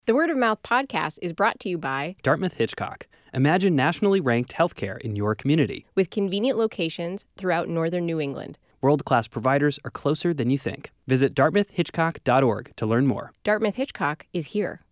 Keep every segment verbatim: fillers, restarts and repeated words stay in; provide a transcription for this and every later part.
The Word of Mouth podcast is brought to you by Dartmouth Hitchcock. Imagine nationally ranked healthcare in your community. With convenient locations throughout northern New England. World-class providers are closer than you think. Visit dartmouth hitchcock dot org to learn more. Dartmouth Hitchcock is here.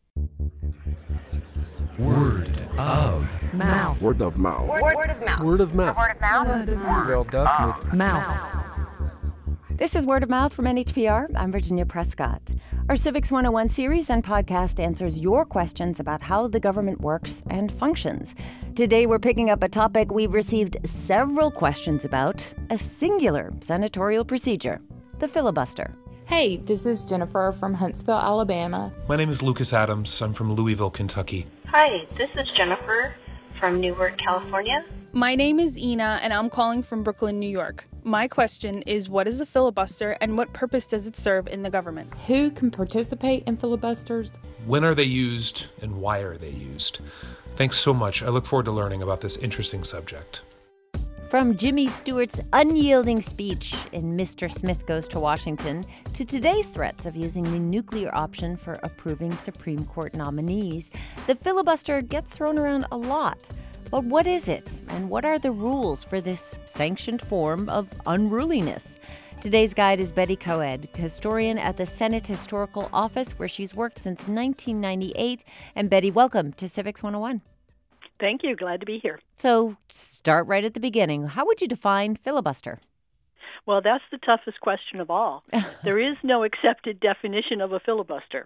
Word of mouth. Word of mouth. Word, word of mouth. Word of mouth. Word of mouth. Word of mouth. This is Word of Mouth from N H P R. I'm Virginia Prescott. Our Civics one oh one series and podcast answers your questions about how the government works and functions. Today we're picking up a topic we've received several questions about, a singular senatorial procedure, the filibuster. Hey, this is Jennifer from Huntsville, Alabama. My name is Lucas Adams. I'm from Louisville, Kentucky. Hi, this is Jennifer from Newark, California. My name is Ina, and I'm calling from Brooklyn, New York. My question is, what is a filibuster, and what purpose does it serve in the government? Who can participate in filibusters? When are they used, and why are they used? Thanks so much. I look forward to learning about this interesting subject. From Jimmy Stewart's unyielding speech in Mister Smith Goes to Washington to today's threats of using the nuclear option for approving Supreme Court nominees, the filibuster gets thrown around a lot. But what is it, and what are the rules for this sanctioned form of unruliness? Today's guide is Betty Coed, historian at the Senate Historical Office, where she's worked since nineteen ninety-eight. And Betty, welcome to Civics one oh one. Thank you. Glad to be here. So start right at the beginning. How would you define filibuster? Well, that's the toughest question of all. There is no accepted definition of a filibuster.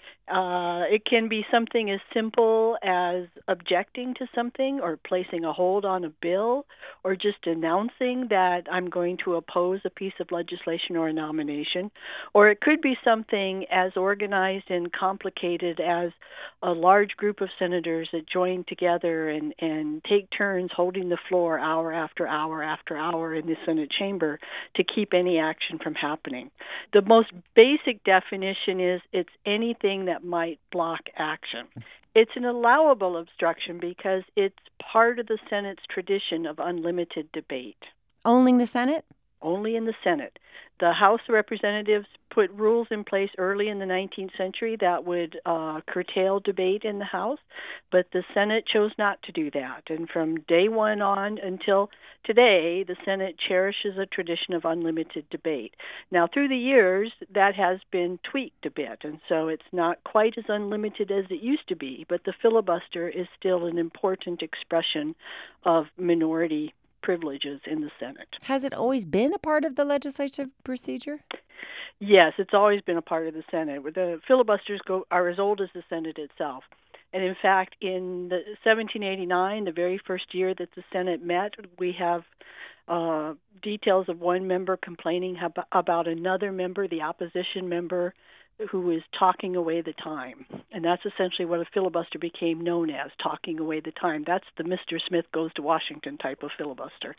Uh, it can be something as simple as objecting to something or placing a hold on a bill or just announcing that I'm going to oppose a piece of legislation or a nomination. Or it could be something as organized and complicated as a large group of senators that join together and, and take turns holding the floor hour after hour after hour in the Senate chamber to keep any action from happening. The most basic definition is it's anything that that might block action. It's an allowable obstruction because it's part of the Senate's tradition of unlimited debate. Only in the Senate? Only in the Senate. The House of Representatives put rules in place early in the nineteenth century that would uh, curtail debate in the House, but the Senate chose not to do that. And from day one on until today, the Senate cherishes a tradition of unlimited debate. Now, through the years, that has been tweaked a bit, and so it's not quite as unlimited as it used to be, but the filibuster is still an important expression of minority privileges in the Senate. Has it always been a part of the legislative procedure? Yes, it's always been a part of the Senate. The filibusters go are as old as the Senate itself. And in fact, in the seventeen eighty-nine, the very first year that the Senate met, we have uh, details of one member complaining ab- about another member, the opposition member, who is talking away the time. And that's essentially what a filibuster became known as, talking away the time. That's the Mister Smith Goes to Washington type of filibuster.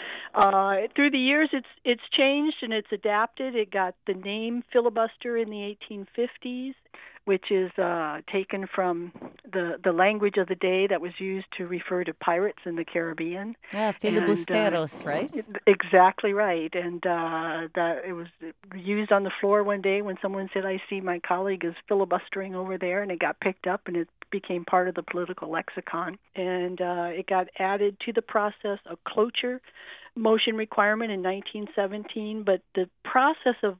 Uh, through the years, it's it's changed and it's adapted. It got the name filibuster in the eighteen fifties, which is uh, taken from the, the language of the day that was used to refer to pirates in the Caribbean. Yeah, filibusteros, and, uh, right? Exactly right. And uh, that it was used on the floor one day when someone said, I see my colleague is filibustering over there, and it got picked up and it became part of the political lexicon. And uh, it got added to the process of cloture motion requirement in nineteen seventeen, but the process of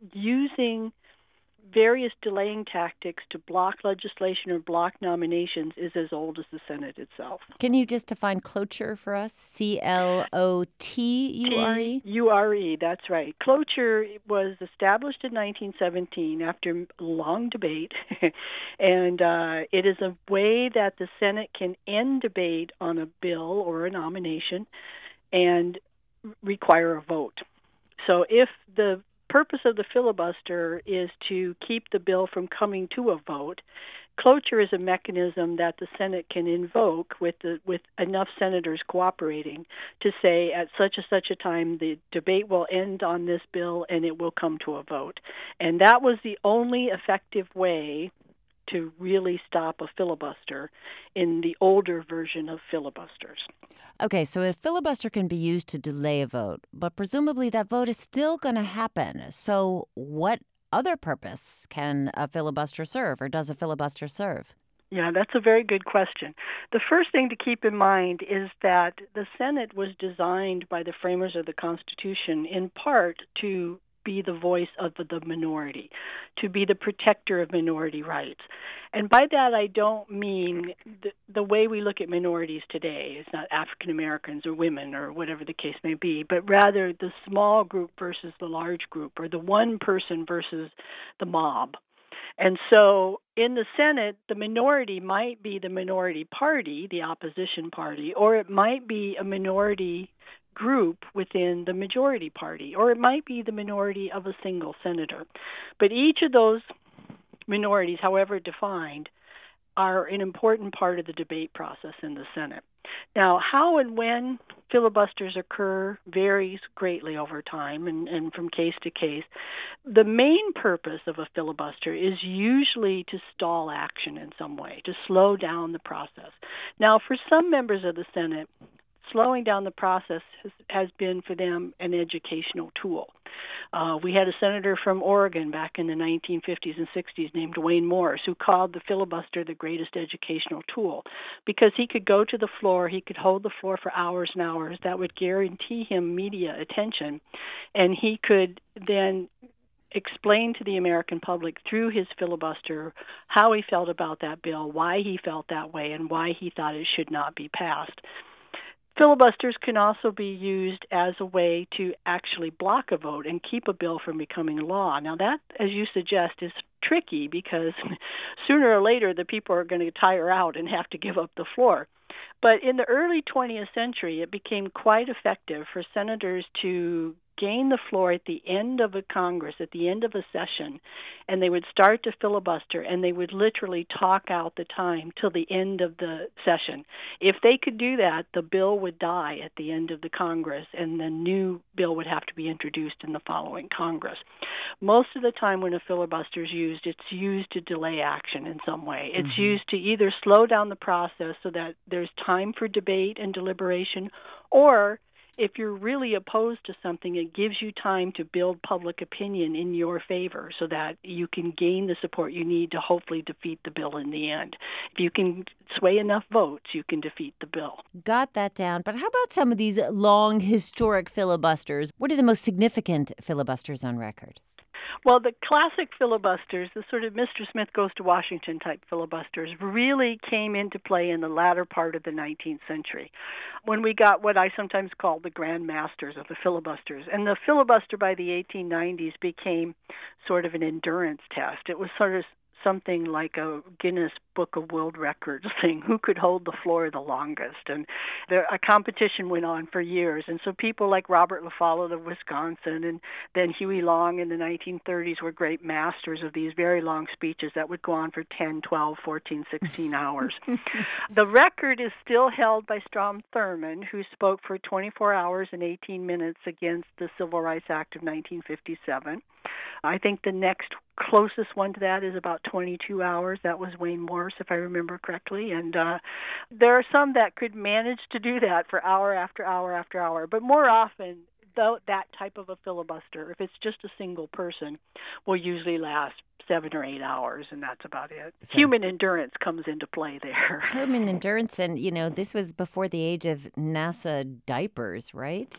using various delaying tactics to block legislation or block nominations is as old as the Senate itself. Can you just define cloture for us? C L O T U R E? U R E, that's right. Cloture was established in nineteen seventeen after long debate, and uh, it is a way that the Senate can end debate on a bill or a nomination and require a vote. So if the purpose of the filibuster is to keep the bill from coming to a vote, cloture is a mechanism that the Senate can invoke with the, with enough senators cooperating to say at such and such a time the debate will end on this bill and it will come to a vote. And that was the only effective way to really stop a filibuster in the older version of filibusters. Okay, so a filibuster can be used to delay a vote, but presumably that vote is still going to happen. So what other purpose can a filibuster serve, or does a filibuster serve? Yeah, that's a very good question. The first thing to keep in mind is that the Senate was designed by the framers of the Constitution in part to be the voice of the minority, to be the protector of minority rights. And by that, I don't mean the, the way we look at minorities today. It's not African Americans or women or whatever the case may be, but rather the small group versus the large group, or the one person versus the mob. And so in the Senate, the minority might be the minority party, the opposition party, or it might be a minority group within the majority party, or it might be the minority of a single senator. But each of those minorities, however defined, are an important part of the debate process in the Senate. Now, how and when filibusters occur varies greatly over time and, and from case to case. The main purpose of a filibuster is usually to stall action in some way, to slow down the process. Now, for some members of the Senate, slowing down the process has, has been for them an educational tool. Uh, we had a senator from Oregon back in the nineteen fifties and sixties named Wayne Morris, who called the filibuster the greatest educational tool because he could go to the floor, he could hold the floor for hours and hours. That would guarantee him media attention, and he could then explain to the American public through his filibuster how he felt about that bill, why he felt that way, and why he thought it should not be passed. Filibusters can also be used as a way to actually block a vote and keep a bill from becoming law. Now that, as you suggest, is tricky because sooner or later the people are going to tire out and have to give up the floor. But in the early twentieth century, it became quite effective for senators to gain the floor at the end of a Congress, at the end of a session, and they would start to filibuster, and they would literally talk out the time till the end of the session. If they could do that, the bill would die at the end of the Congress, and the new bill would have to be introduced in the following Congress. Most of the time when a filibuster is used, it's used to delay action in some way. It's mm-hmm. used to either slow down the process so that there's time for debate and deliberation, or if you're really opposed to something, it gives you time to build public opinion in your favor so that you can gain the support you need to hopefully defeat the bill in the end. If you can sway enough votes, you can defeat the bill. Got that down. But how about some of these long, historic filibusters? What are the most significant filibusters on record? Well, the classic filibusters, the sort of Mister Smith Goes to Washington type filibusters, really came into play in the latter part of the nineteenth century, when we got what I sometimes call the grand masters of the filibusters. And the filibuster by the eighteen nineties became sort of an endurance test. It was sort of something like a Guinness Book of World Records thing, who could hold the floor the longest. And there, a competition went on for years. And so people like Robert LaFollette of Wisconsin and then Huey Long in the nineteen thirties were great masters of these very long speeches that would go on for ten, twelve, fourteen, sixteen hours. The record is still held by Strom Thurmond, who spoke for twenty-four hours and eighteen minutes against the Civil Rights Act of nineteen fifty-seven. I think the next closest one to that is about twenty-two hours. That was Wayne Morris, if I remember correctly. And uh, there are some that could manage to do that for hour after hour after hour. But more often, though, that type of a filibuster, if it's just a single person, will usually last seven or eight hours, and that's about it. So, human endurance comes into play there. Human endurance, and, you know, this was before the age of NASA diapers, right?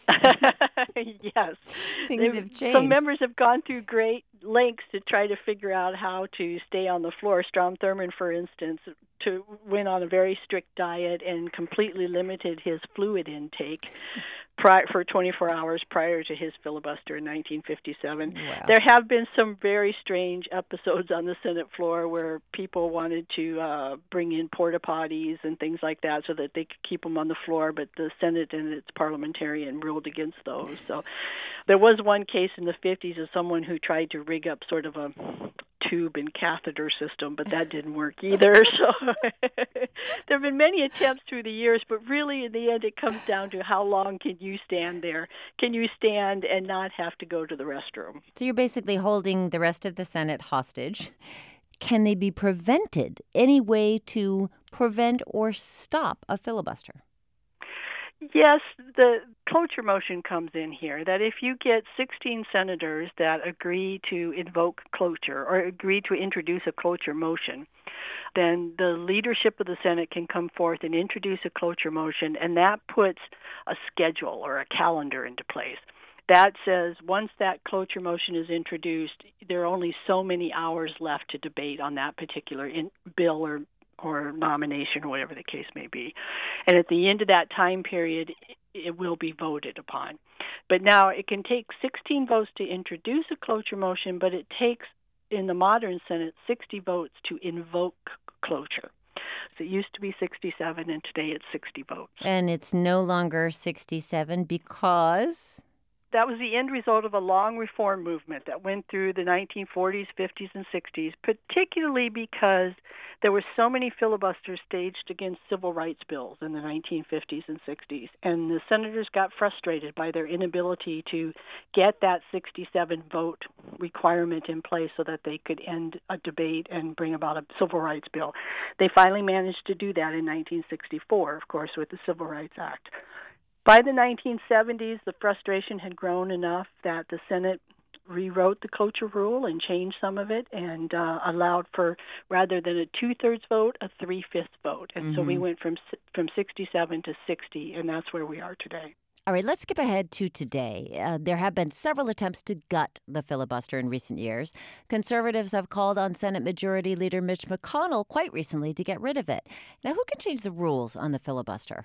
Yes. Things They've, have changed. Some members have gone through great lengths to try to figure out how to stay on the floor. Strom Thurmond, for instance, to went on a very strict diet and completely limited his fluid intake prior, for twenty-four hours prior to his filibuster in nineteen fifty-seven. Wow. There have been some very strange episodes on the Senate floor where people wanted to uh, bring in porta potties and things like that so that they could keep them on the floor, but the Senate and its parliamentarian ruled against those. So there was one case in the fifties of someone who tried to rig up sort of a tube and catheter system, but that didn't work either. So there have been many attempts through the years, but really in the end it comes down to how long can you stand there? Can you stand and not have to go to the restroom? So you're basically holding the rest of the Senate hostage. Can they be prevented? Any way to prevent or stop a filibuster? Yes, the cloture motion comes in here, that if you get sixteen senators that agree to invoke cloture or agree to introduce a cloture motion, then the leadership of the Senate can come forth and introduce a cloture motion, and that puts a schedule or a calendar into place. That says once that cloture motion is introduced, there are only so many hours left to debate on that particular in- bill or or nomination, or whatever the case may be. And at the end of that time period, it will be voted upon. But now it can take sixteen votes to introduce a cloture motion, but it takes, in the modern Senate, sixty votes to invoke cloture. So it used to be sixty-seven, and today it's sixty votes. And it's no longer sixty-seven because... That was the end result of a long reform movement that went through the nineteen forties, fifties, and sixties, particularly because there were so many filibusters staged against civil rights bills in the nineteen fifties and sixties. And the senators got frustrated by their inability to get that sixty-seven vote requirement in place so that they could end a debate and bring about a civil rights bill. They finally managed to do that in nineteen sixty-four, of course, with the Civil Rights Act. By the nineteen seventies, the frustration had grown enough that the Senate rewrote the cloture rule and changed some of it and uh, allowed for, rather than a two-thirds vote, a three-fifths vote. And mm-hmm. so we went from from sixty-seven to sixty, and that's where we are today. All right, let's skip ahead to today. Uh, there have been several attempts to gut the filibuster in recent years. Conservatives have called on Senate Majority Leader Mitch McConnell quite recently to get rid of it. Now, who can change the rules on the filibuster?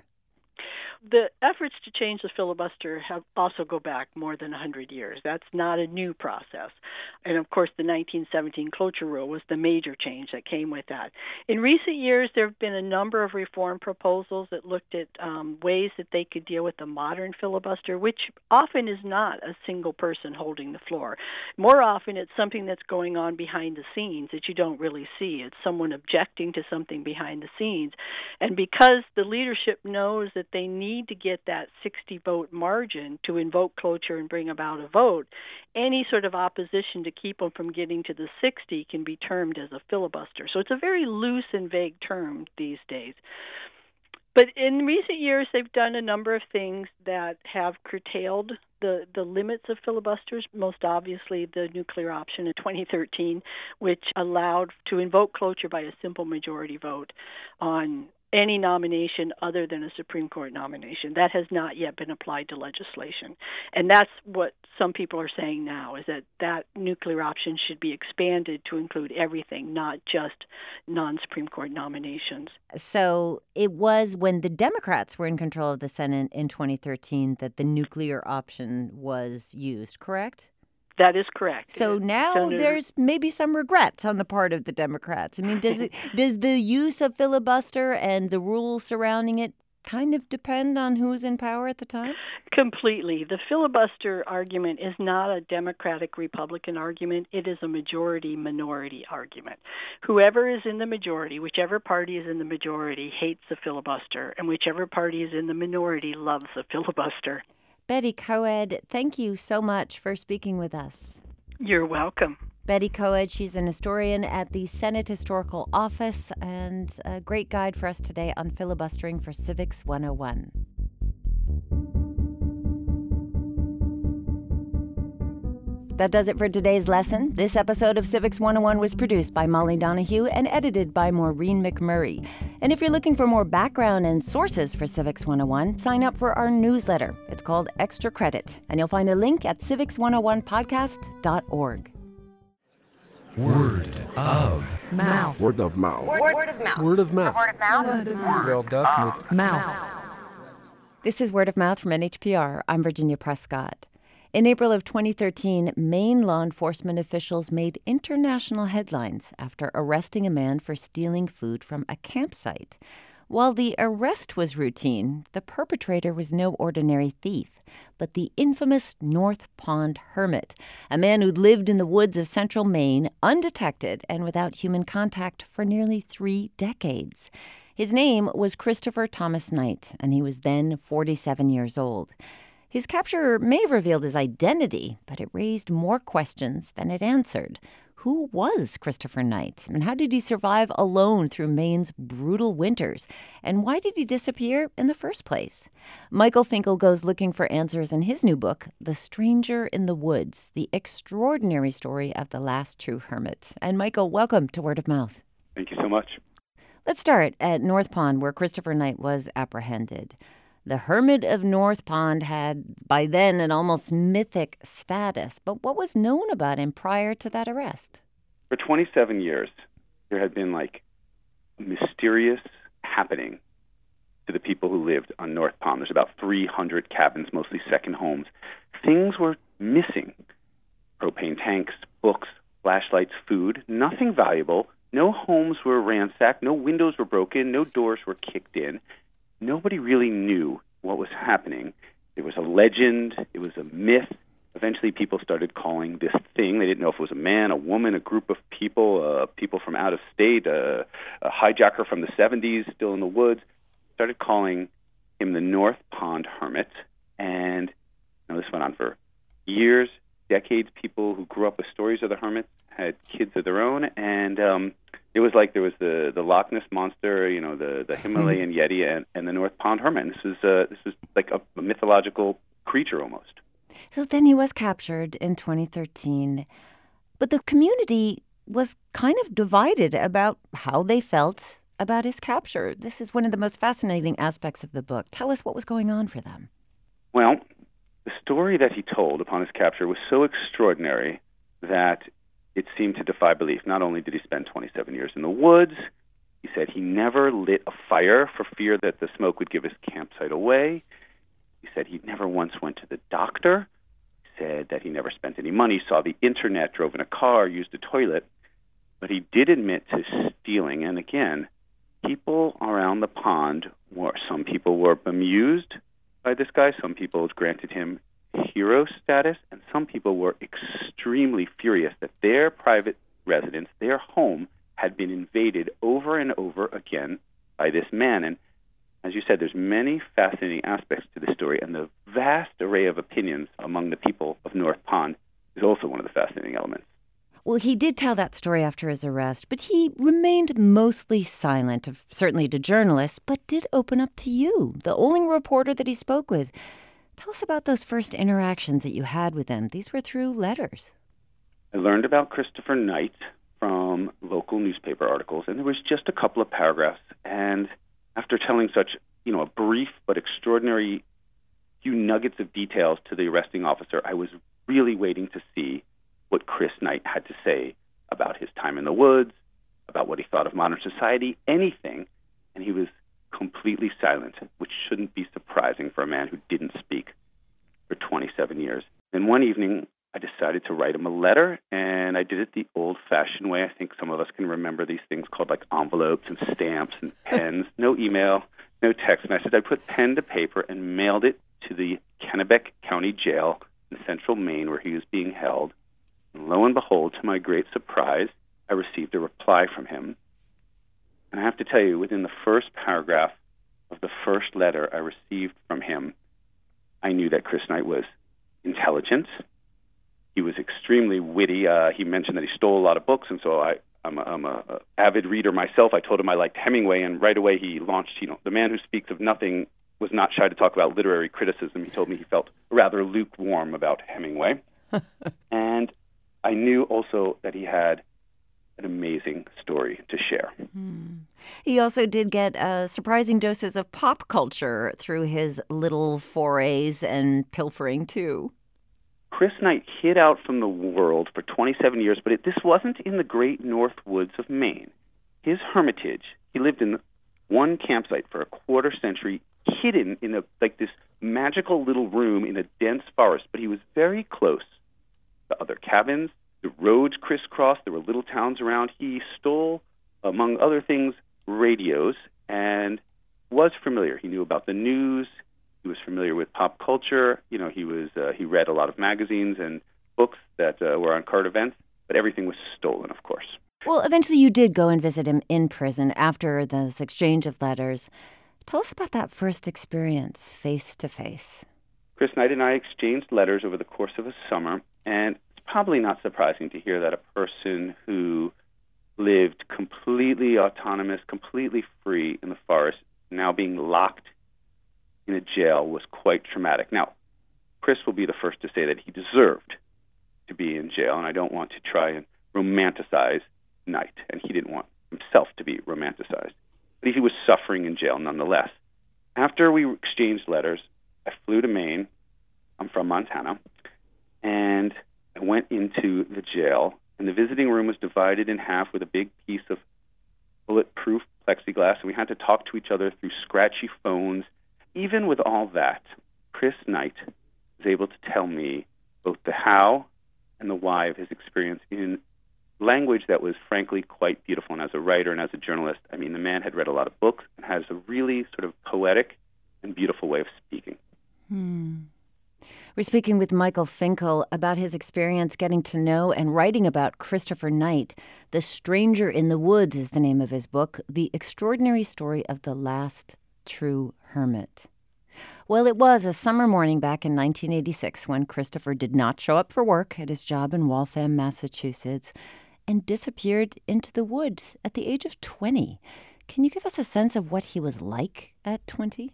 The efforts to change the filibuster have also go back more than one hundred years. That's not a new process. And, of course, the nineteen seventeen cloture rule was the major change that came with that. In recent years, there have been a number of reform proposals that looked at um, ways that they could deal with the modern filibuster, which often is not a single person holding the floor. More often, it's something that's going on behind the scenes that you don't really see. It's someone objecting to something behind the scenes. And because the leadership knows that they need to get that sixty-vote margin to invoke cloture and bring about a vote, any sort of opposition to keep them from getting to the sixty can be termed as a filibuster. So it's a very loose and vague term these days. But in recent years, they've done a number of things that have curtailed the, the limits of filibusters, most obviously the nuclear option in twenty thirteen, which allowed to invoke cloture by a simple majority vote on any nomination other than a Supreme Court nomination. That has not yet been applied to legislation. And that's what some people are saying now, is that that nuclear option should be expanded to include everything, not just non-Supreme Court nominations. So it was when the Democrats were in control of the Senate in twenty thirteen that the nuclear option was used, correct? That is correct. So now Senator, there's maybe some regrets on the part of the Democrats. I mean, does it does the use of filibuster and the rules surrounding it kind of depend on who's in power at the time? Completely. The filibuster argument is not a Democratic-Republican argument. It is a majority-minority argument. Whoever is in the majority, whichever party is in the majority, hates the filibuster, and whichever party is in the minority loves the filibuster. Betty Coed, thank you so much for speaking with us. You're welcome. Betty Coed, she's an historian at the Senate Historical Office and a great guide for us today on filibustering for Civics one oh one. That does it for today's lesson. This episode of Civics one oh one was produced by Molly Donahue and edited by Maureen McMurray. And if you're looking for more background and sources for Civics one oh one, sign up for our newsletter. It's called Extra Credit, and you'll find a link at civics one oh one podcast dot org. Word of mouth. Word of mouth. Word, word of mouth. Word of mouth. Word of mouth. Word of mouth. Mouth. This is Word of Mouth from N H P R. I'm Virginia Prescott. In April of twenty thirteen, Maine law enforcement officials made international headlines after arresting a man for stealing food from a campsite. While the arrest was routine, the perpetrator was no ordinary thief, but the infamous North Pond Hermit, a man who'd lived in the woods of central Maine undetected and without human contact for nearly three decades. His name was Christopher Thomas Knight, and he was then forty-seven years old. His capture may have revealed his identity, but it raised more questions than it answered. Who was Christopher Knight? And how did he survive alone through Maine's brutal winters? And why did he disappear in the first place? Michael Finkel goes looking for answers in his new book, The Stranger in the Woods, The Extraordinary Story of the Last True Hermit. And Michael, welcome to Word of Mouth. Thank you so much. Let's start at North Pond, where Christopher Knight was apprehended. The Hermit of North Pond had, by then, an almost mythic status. But what was known about him prior to that arrest? For twenty-seven years, there had been, like, a mysterious happening to the people who lived on North Pond. There's about three hundred cabins, mostly second homes. Things were missing. Propane tanks, books, flashlights, food, nothing valuable. No homes were ransacked. No windows were broken. No doors were kicked in. Nobody really knew what was happening. There was a legend. It was a myth. Eventually, people started calling this thing. They didn't know if it was a man, a woman, a group of people, uh, people from out of state, uh, a hijacker from the seventies still in the woods. Started calling him the North Pond Hermit. And you know, this went on for years, decades. People who grew up with stories of the hermit had kids of their own. And um, it was like there was the, the Loch Ness Monster, you know, the, the Himalayan Yeti, and, and the North Pond Hermit. And this was uh, this was like a, a mythological creature almost. So then he was captured in twenty thirteen. But the community was kind of divided about how they felt about his capture. This is one of the most fascinating aspects of the book. Tell us what was going on for them. Well, the story that he told upon his capture was so extraordinary that it seemed to defy belief. Not only did he spend twenty-seven years in the woods, he said he never lit a fire for fear that the smoke would give his campsite away. He said he never once went to the doctor. He said that he never spent any money, saw the internet, drove in a car, used a toilet. But he did admit to stealing. And again, people around the pond were, some people were bemused by this guy. Some people granted him hero status, and some people were extremely furious that their private residence, their home, had been invaded over and over again by this man. And as you said, there's many fascinating aspects to this story, and the vast array of opinions among the people of North Pond is also one of the fascinating elements. Well, he did tell that story after his arrest, but he remained mostly silent, certainly to journalists, but did open up to you, the only reporter that he spoke with. Tell us about those first interactions that you had with him. These were through letters. I learned about Christopher Knight from local newspaper articles, and there was just a couple of paragraphs. And after telling such, you know, a brief but extraordinary few nuggets of details to the arresting officer, I was really waiting to see what Chris Knight had to say about his time in the woods, about what he thought of modern society, anything. And he was completely silent, which shouldn't be surprising for a man who didn't speak for twenty-seven years. Then one evening, I decided to write him a letter, and I did it the old-fashioned way. I think some of us can remember these things called like envelopes and stamps and pens. No email, no text. And I said I put pen to paper and mailed it to the Kennebec County Jail in central Maine where he was being held. And lo and behold, to my great surprise, I received a reply from him. And I have to tell you, within the first paragraph of the first letter I received from him, I knew that Chris Knight was intelligent. He was extremely witty. Uh, he mentioned that he stole a lot of books, and so I, I'm, a, I'm a, a avid reader myself. I told him I liked Hemingway, and right away he launched, you know, the man who speaks of nothing was not shy to talk about literary criticism. He told me he felt rather lukewarm about Hemingway. And I knew also that he had an amazing story to share. Mm. He also did get uh, surprising doses of pop culture through his little forays and pilfering, too. Chris Knight hid out from the world for twenty-seven years, but it, this wasn't in the great north woods of Maine. His hermitage, he lived in one campsite for a quarter century, hidden in a like this magical little room in a dense forest, but he was very close to other cabins. The roads crisscrossed. There were little towns around. He stole, among other things, radios and was familiar. He knew about the news. He was familiar with pop culture. You know, he was uh, he read a lot of magazines and books that uh, were on current events, but everything was stolen, of course. Well, eventually you did go and visit him in prison after this exchange of letters. Tell us about that first experience, face to face. Chris Knight and I exchanged letters over the course of a summer, and probably not surprising to hear that a person who lived completely autonomous, completely free in the forest, now being locked in a jail was quite traumatic. Now, Chris will be the first to say that he deserved to be in jail, and I don't want to try and romanticize Knight, and he didn't want himself to be romanticized. But he was suffering in jail nonetheless. After we exchanged letters, I flew to Maine. I'm from Montana. And I went into the jail, and the visiting room was divided in half with a big piece of bulletproof plexiglass, and we had to talk to each other through scratchy phones. Even with all that, Chris Knight was able to tell me both the how and the why of his experience in language that was frankly quite beautiful. And as a writer and as a journalist, I mean, the man had read a lot of books and has a really sort of poetic and beautiful way of speaking. Hmm. We're speaking with Michael Finkel about his experience getting to know and writing about Christopher Knight. The Stranger in the Woods is the name of his book, The Extraordinary Story of the Last True Hermit. Well, it was a summer morning back in nineteen eighty-six when Christopher did not show up for work at his job in Waltham, Massachusetts, and disappeared into the woods at the age of twenty. Can you give us a sense of what he was like at twenty?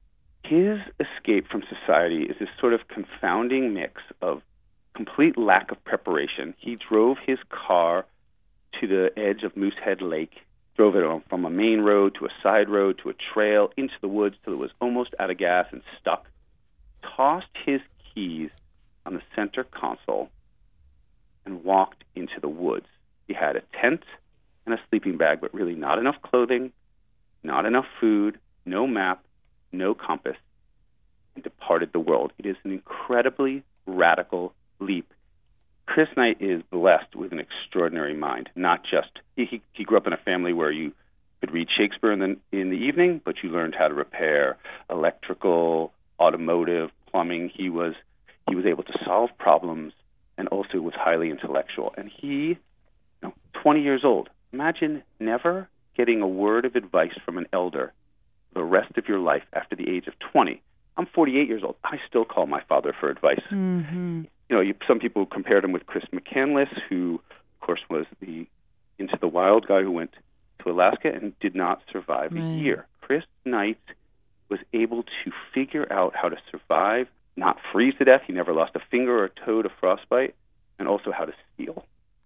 His escape from society is this sort of confounding mix of complete lack of preparation. He drove his car to the edge of Moosehead Lake, drove it on from a main road to a side road to a trail into the woods till it was almost out of gas and stuck, tossed his keys on the center console, and walked into the woods. He had a tent and a sleeping bag, but really not enough clothing, not enough food, no map, no compass, and departed the world. It is an incredibly radical leap. Chris Knight is blessed with an extraordinary mind. Not just he, he grew up in a family where you could read Shakespeare in the in the evening, but you learned how to repair electrical, automotive, plumbing. He was he was able to solve problems and also was highly intellectual. And he, you know, twenty years old. Imagine never getting a word of advice from an elder the rest of your life after the age of twenty. I'm forty-eight years old. I still call my father for advice. Mm-hmm. You know, you, some people compared him with Chris McCandless, who, of course, was the Into the Wild guy who went to Alaska and did not survive right. a year. Chris Knight was able to figure out how to survive, not freeze to death. He never lost a finger or a toe to frostbite, and also how to steal.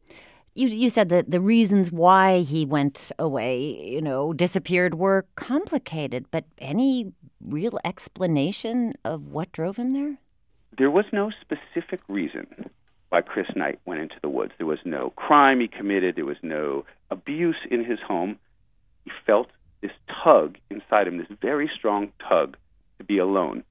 You you said that the reasons why he went away, you know, disappeared were complicated, but any real explanation of what drove him there? There was no specific reason why Chris Knight went into the woods. There was no crime he committed. There was no abuse in his home. He felt this tug inside him, this very strong tug to be alone.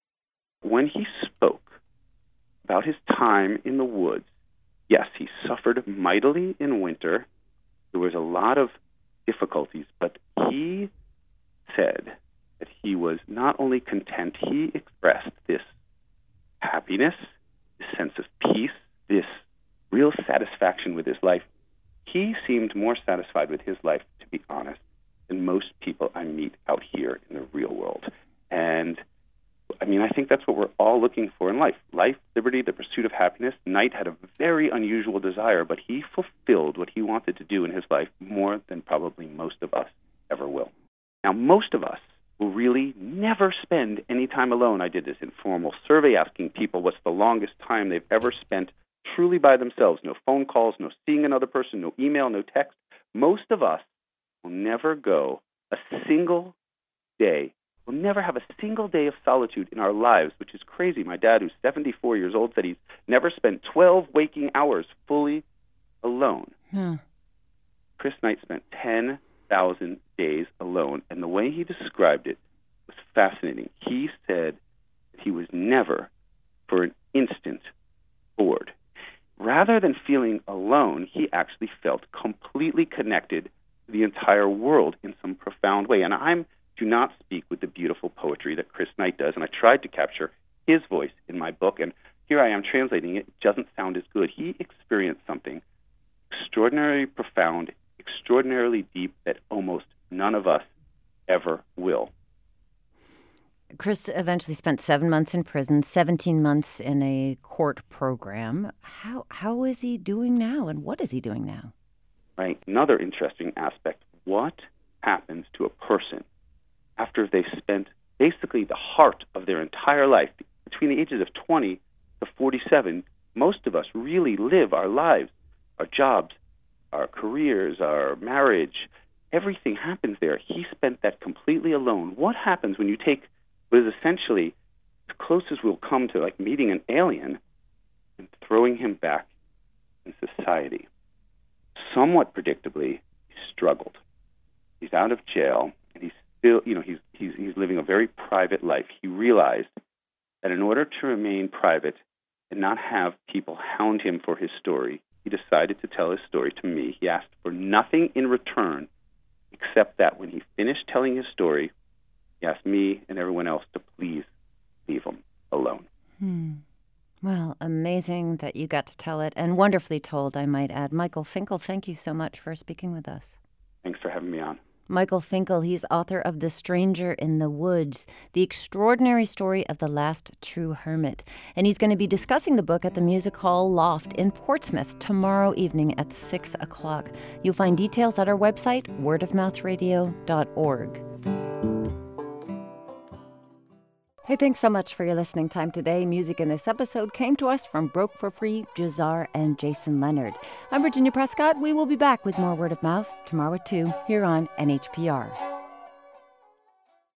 When he spoke about his time in the woods, yes, he suffered mightily in winter. There was a lot of difficulties, but he said that he was not only content, he expressed this happiness, this sense of peace, this real satisfaction with his life. He seemed more satisfied with his life, to be honest, than most people I meet out here in the real world. And I mean, I think that's what we're all looking for in life. Life, liberty, the pursuit of happiness. Knight had a very unusual desire, but he fulfilled what he wanted to do in his life more than probably most of us ever will. Now, most of us will really never spend any time alone. I did this informal survey asking people what's the longest time they've ever spent truly by themselves. No phone calls, no seeing another person, no email, no text. Most of us will never go a single day. We'll never have a single day of solitude in our lives, which is crazy. My dad, who's seventy-four years old, said he's never spent twelve waking hours fully alone. Hmm. Chris Knight spent ten thousand days alone, and the way he described it was fascinating. He said that he was never, for an instant, bored. Rather than feeling alone, he actually felt completely connected to the entire world in some profound way. And I do not speak with the beautiful poetry that Chris Knight does, and I tried to capture his voice in my book, and here I am translating it. It doesn't sound as good. He experienced something extraordinarily profound, extraordinarily deep that almost none of us ever will. Chris eventually spent seven months in prison, seventeen months in a court program. How How is he doing now, and what is he doing now? Right. Another interesting aspect. What happens to a person after they've spent basically the heart of their entire life, between the ages of twenty to forty-seven? Most of us really live our lives, our jobs, our careers, our marriage. Everything happens there. He spent that completely alone. What happens when you take what is essentially as close as we'll come to like meeting an alien and throwing him back in society? Somewhat predictably, he struggled. He's out of jail, and he's still, you know, he's he's he's living a very private life. He realized that in order to remain private and not have people hound him for his story, he decided to tell his story to me. He asked for nothing in return except that when he finished telling his story, he asked me and everyone else to please leave him alone. Hmm. Well, amazing that you got to tell it, and wonderfully told, I might add. Michael Finkel, thank you so much for speaking with us. Thanks for having me on. Michael Finkel, he's author of The Stranger in the Woods, The Extraordinary Story of the Last True Hermit. And he's going to be discussing the book at the Music Hall Loft in Portsmouth tomorrow evening at six o'clock. You'll find details at our website, word of mouth radio dot org. Hey, thanks so much for your listening time today. Music in this episode came to us from Broke for Free, Jazar, and Jason Leonard. I'm Virginia Prescott. We will be back with more Word of Mouth tomorrow at two here on N H P R.